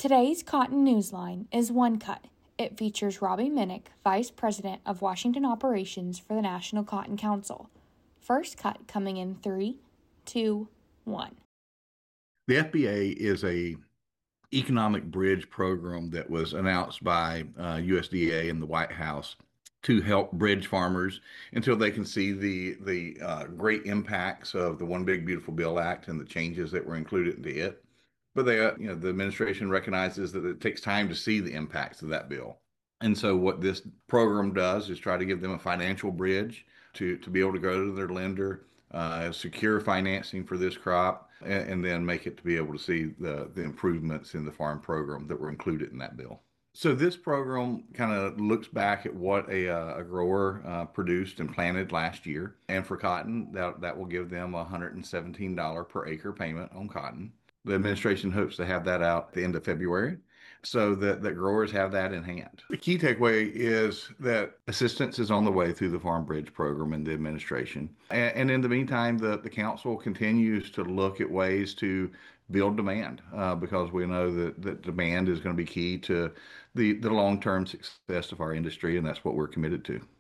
Today's Cotton Newsline is One Cut. It features Robbie Minnick, Vice President of Washington Operations for the National Cotton Council. First cut coming in 3, 2, 1. The FBA is a economic bridge program that was announced by USDA and the White House to help bridge farmers until they can see the great impacts of the One Big Beautiful Bill Act and the changes that were included into it. But the administration recognizes that it takes time to see the impacts of that bill. And so what this program does is try to give them a financial bridge to be able to go to their lender, secure financing for this crop, and then make it to be able to see the improvements in the farm program that were included in that bill. So this program kind of looks back at what a grower produced and planted last year. And for cotton, that will give them a $117 per acre payment on cotton. The administration hopes to have that out at the end of February so that growers have that in hand. The key takeaway is that assistance is on the way through the Farm Bridge program and the administration. And in the meantime, the council continues to look at ways to build demand because we know that demand is going to be key to the long-term success of our industry, and that's what we're committed to.